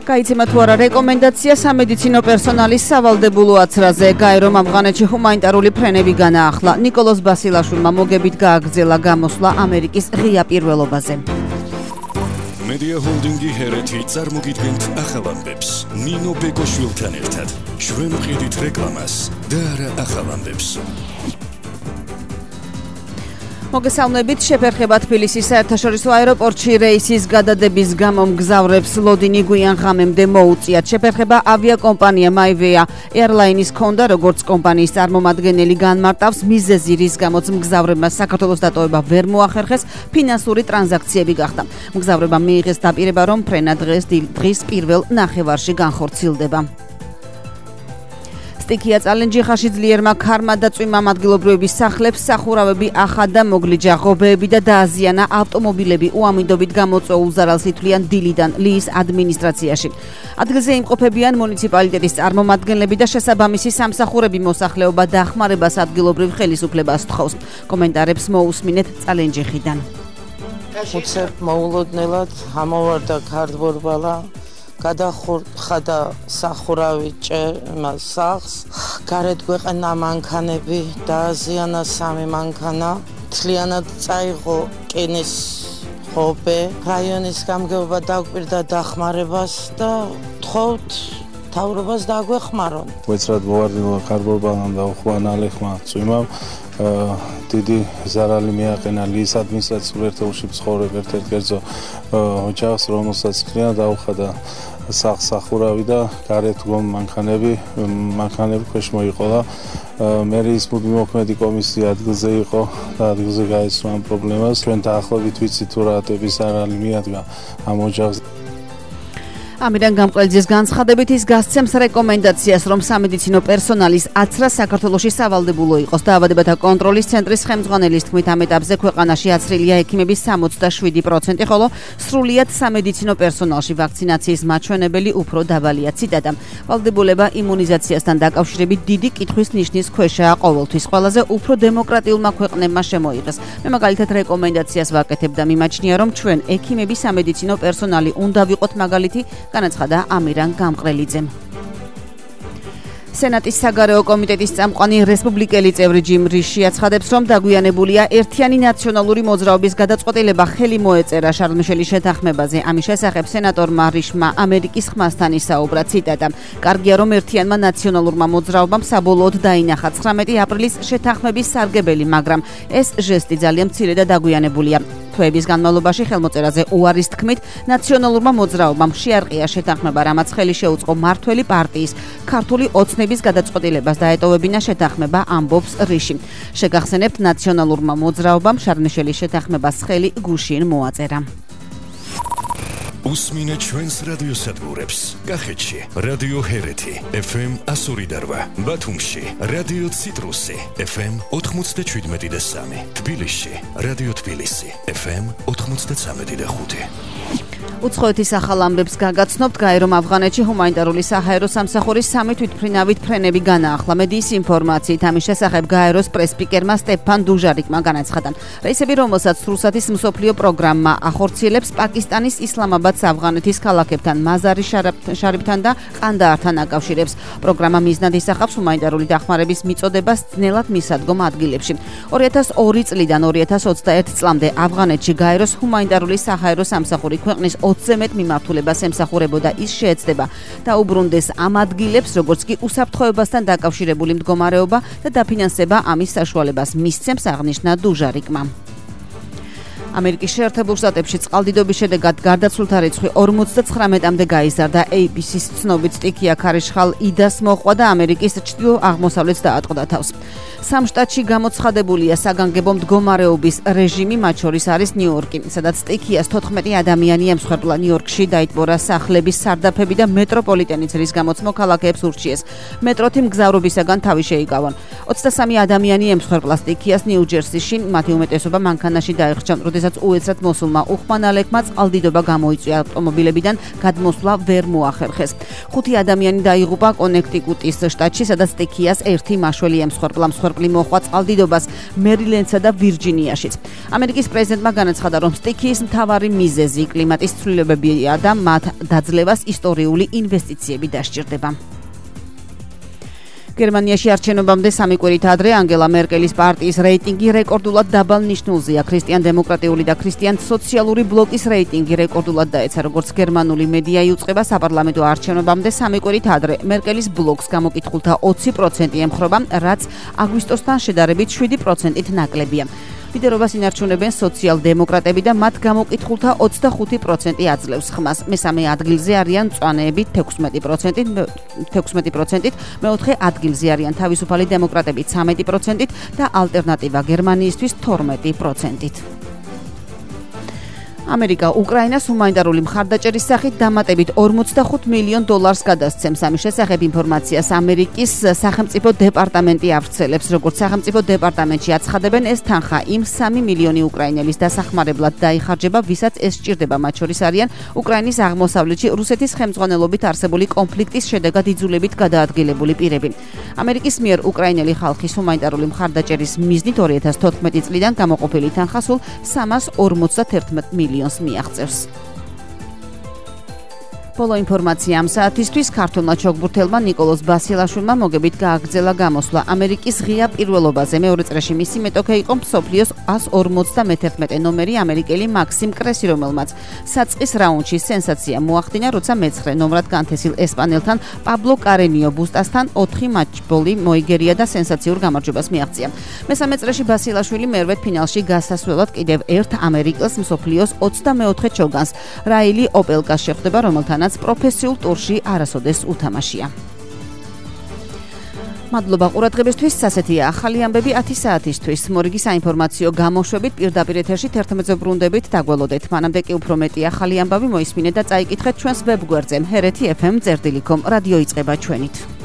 გაიცემა თუ არა რეკომენდაცია სამედიცინო პერსონალის სავალდებულო აცრაზე. გაერო ამღანეთში ჰუმანიტარული ფრენები განაახლა. ნიკოლოზ ბასილაშვილმა მოგებით გააგრძელა გამოსვლა ამერიკის ღია პირველობაზე. მედია ჰოლდინგი ჰერეთი წარმოგიდგენთ ახალ ამბებს. ნინო ბეკოშვილთან ერთად ჩვენ ვყიდით რეკლამას და არა ახალ ამბებს. მოგესალმებით, შეფერხება თბილისის საერთაშორისო აეროპორტში რეისის გადადების გამო მგზავრებს ლოდინი გვიან ღამემდე მოუწიათ. შეფერხება ავიაკომპანია MyVea Airlines ჰქონდა, როგორც კომპანიის წარმომადგენელი განმარტავს, მიზეზი რის გამოც მგზავრებმა საქართველოს დატოვება ვერ მოახერხეს, ფინანსური ტრანზაქციები გახდა. მგზავრებმა მიიღეს დაპირება, რომ ფრენა დღის პირველ ნახევარში განხორციელდება. სტიქია წალენჯიხაში ძლიერმა ქარმა დაწვიმა ადგილობრივების სახლებს, სახურავები ახადა, მოგლიჯა ღობეები და დააზიანა ავტომობილები. უამინდობით გამოწვეულ ზარალს ითვლიან დილიდან ლიის ადმინისტრაციაში. ადგილზე იმყოფებიან მუნიციპალიტეტის წარმომადგენლები და შესაბამისი სამსახურები. მოსახლეობა დახმარებას ადგილობრივ ხელისუფლებას თხოვს. კომენტარებს მოусმინეთ წალენჯიხიდან. უცებ მოულოდნელად ამოვარდა ქარდბორბალა. გადახურდა სახურავი სახლს, გარეთ გვეყნა მანქანები, დააზიანა 3 მანქანა, მთლიანად წაიღო კენის ღობე, რაიონის გამგეობა დაგვირდა დახმარებას და თხოვთ მთავრობას დაგვეხმარონ. უეცრად მოვარდინო ქარდბორბალამ და უხვანალეხმა წვიმამ დიდი ზარალი მიაყენა ლის ადმინისტრაციულ ერთეულში მცხოვრებ ერთ-ერთ კერძო ოჯახს, რომელსაც მთლიანად დაუხადა სახურავი და გარეთ მანქანები ქვეშ მოიყოლა. მერის მუდმივმოქმედი კომისია ადგილზე იყო და ადგილზე გაეცნო ამ პრობლემას. ჩვენ დაახლოებით ვიცით თუ რა ტიპის ზარალი მიადგა ამ ოჯახს. ამიდან გამყრელიძის განცხადებით ის გასცემს რეკომენდაციას, რომ სამედიცინო პერსონალის აცრა საქართველოში სავალდებულო იყოს. დაავადებათა კონტროლის ცენტრის ხელმძღვანელის თქმით, ამ ეტაპზე ქვეყანაში აცრილია ექიმების 67%, ხოლო სრულიად სამედიცინო პერსონალში ვაქცინაციის მაჩვენებელი უფრო დაბალია. ციტატა: ვალდებულება იმუნიზაციასთან დაკავშირებით დიდი კითხვის ნიშნის ქვეშაა ყოველთვის. ყველაზე უფრო დემოკრატიულმა ქვეყნებმა შემოიღეს. მე მაგალითად რეკომენდაციას ვაკეთებ და მიმაჩნია, რომ ჩვენ ექიმები სამედიცინო პერსონალი უნდა ვიყოთ მაგალითი, განაცხადა ამირან გამყრელიძემ. სენატის საგარეო კომიტეტის წამყვანი რესპუბლიკელი წევრი ჯიმ რიში აცხადებს, რომ დაგვიანებულია ერთიანი ნაციონალური მოძრაობის გადაწყვეტილება ხელი მოეწერა შარლ მიშელის შეთანხმებაზე. ამის შესახებ სენატორმა რიშმა ამერიკის ხმასთან ისაუბრა. ციტატა: კარგია, რომ ერთიანმა ნაციონალურმა მოძრაობამ საბოლოოდ დაინახა 19 აპრილის შეთანხმების სარგებელი, მაგრამ ეს ჟესტი ძალიან მცირე და დაგვიანებულია. თვეების განმავლობაში ხელმოწერაზე უარის თქმით, ნაციონალურმა მოძრაობამ შეარყია შეთანხმება, რამაც ხელი შეუწყო მმართველი პარტიის ქართული ოცნების გადაწყვეტილებას დაეტოვებინა შეთანხმება, ამბობს რიში. შეგახსენებთ, ნაციონალურმა მოძრაობამ შარლ მიშელის შეთანხმებას ხელი გუშინ მოაწერა. უსმინეთ ჩვენს რადიოსადგურებს. კახეთში რადიო ჰერეთი FM 102.8, ბათუმში რადიო ციტრუსი FM 97.3, თბილისში რადიო თბილისი FM 93.5. უცხოეთის ახალ ამბებს გაგაცნობთ. გაერომ ავღანეთში ჰუმანიტარული საჰაერო სამსახურის 3 თვითმფრინავით ფრენები განაახლა. მედიის ინფორმაციით ამის შესახებ გაეროს პრესპიკერმა სტეფან დუჟარიკმა განაცხადა. რეისები, რომელსაც რუსეთის მსოფლიო პროგრამა ახორციელებს, პაკისტანის ისლამაბადს ავღანეთის ქალაქებთან, მაზარი შარიფთან და ყანდაართან აკავშირებს. პროგრამა მიზნად ისახავს ჰუმანიტარული დახმარების მიწოდებას ძნელად მისადგომ ადგილებში. 2002 წლიდან 2021 წლამდე ავღანეთში გაეროს ჰუმანიტარული საჰაერო სამსახური ქვეყნის 20-ზე მეტ მიმართულებას ემსახურებოდა. ის შეეცდება დაუბრუნდეს ამ ადგილებს, როგორც კი უსაფრთხოებასთან დაკავშირებული მდგომარეობა და დაფინანსება ამის საშუალებას მისცემს, აღნიშნა დუჟარიკმა. ამერიკის შეერთებულ შტატებში წყალდიდობის შედეგად გარდაცვლილთა რიცხვი 59-მდე გაიზარდა. ABC-ს ცნობით, სტიქია ქარიშხალ იდას მოჰყვა და ამერიკის ჩრდილო-აღმოსავლეთს დაატყდა თავს. 3 შტატში გამოცხადებულია საგანგებო მდგომარეობის რეჟიმი, მათ შორის არის ნიუ-იორკი, სადაც სტიქიას 14 ადამიანი ემსხვერპლა. ნიუ-იორკში დაიტბორა სახლების სარდაფები და მეტროპოლიტენიც, რის გამოც მოქალაქეებს ურჩიეს მეტროთი მგზავრობისაგან თავი შეიკავონ. 23 ადამიანი ემსხვერპლა სტიქიას ნიუ-ჯერსიში, მათი უმეტესობა მანქანაში დაიხრჩა. რომელსაც უეცრად მოსულმა უხმანალეკმა წყალდიდობა გამოიწვია ავტომობილებიდან გადმოსვლა ვერ მოახერხეს. 5 ადამიანი დაიღუპა კონექტიკუტის შტატში, სადაც ტექიას ერთი მაშველი ემსხვერპლა. მსხვერპლი მოჰყვა წყალდიდობას მერილენდსა და ვირჯინიაშიც. ამერიკის პრეზიდენტმა განაცხადა, რომ სტიქიის მთავარი მიზეზი კლიმატის ცვლილებებია და მათ დაძლევას ისტორიული ინვესტიციები დასჭირდება. გერმანიაში არჩევნებამდე 3 კვირით ადრე ანგელა მერკელის პარტიის რეიტინგი რეკორდულად დაბალ ნიშნულზეა. ქრისტიან-დემოკრატიული და ქრისტიან-სოციალური ბლოკის რეიტინგი რეკორდულად დაეცა, როგორც გერმანული მედია იუწყება საპარლამენტო არჩევნებამდე 3 კვირით ადრე. მერკელის ბლოკს გამოკითხულთა 20% ემხრობა, რაც აგვისტოსთან შედარებით 7%-ით ნაკლებია. ლიდერობას ინარჩუნებენ სოციალ-დემოკრატები და მათ გამოკითხულთა 25% აძლევს ხმას. მესამე ადგილზე არიან მწვანეები 16%-ით, მეოთხე ადგილზე არიან თავისუფალი დემოკრატები 13%-ით და ალტერნატივა გერმანიისთვის 12%-ით. ამერიკა უკრაინას ჰუმანიტარული მხარდაჭერის სახით დამატებით $45 მილიონ გადასცემს. ამის შესახებ ინფორმაციას ამერიკის სახელმწიფო დეპარტამენტი ავრცელებს. როგორც სახელმწიფო დეპარტამენტში აცხადებენ, ეს თანხა იმ 3 მილიონი უკრაინელის დასახმარებლად დაიხარჯება, ვისაც ეს სჭირდება. მათ შორის არიან უკრაინის აღმოსავლეთში რუსეთის ხელმძღვანელობით არსებული კონფლიქტის შედეგად იძულებით გადაადგილებული პირები. ამერიკის მიერ უკრაინელი ხალხის ჰუმანიტარული მხარდაჭერის მიზნით 2014 წლიდან გამოყოფილი თანხა სულ $351 მილიონს მიაღწევს. ბოლო ინფორმაცია ამ საათისთვის ქართულმა ჩოგბურთელმა ნიკოლოზ ბასილაშვილმა მოგებით გააგრძელა გამოსვლა ამერიკის ღია პირველობაზე. მეორე წრეში მისი მეტოქე იყო მსოფლიოს 151 ნომერი ამერიკელი მაქსიმ კრესი, რომელმაც საწყის რაუნდში სენსაცია მოახდინა, როცა მეცხრე ნომრად განთესილ ესპანელთან პაბლო კარენიო ბუსტასთან 4 მატჩბოლი მოიგერია და სენსაციურ გამარჯვებას მიაღწია. მესამე წრეში ბასილაშვილი მერვედ ფინალში გასასვლელად კიდევ ერთ ამერიკელს, მსოფლიოს 24 ჩოგანს რაილი ოპელკას შეხვდება, რომელთანაც პროფესიულ ტურში არასოდეს უთამაშია. მადლობა ყურადღებისთვის. ასეთია ახალი ამბები 10 საათისთვის. მორიგი საინფორმაციო გამოშვებით პირდაპირ ეთერში 11-ზე ბრუნდებით, დაგველოდეთ. მანამდე კი უფრო მეტი ახალი ამბავი მოისმინეთ და წაიკითხეთ ჩვენს ვებგვერდზე hrt.fm.com. რადიო იწყება ჩვენით.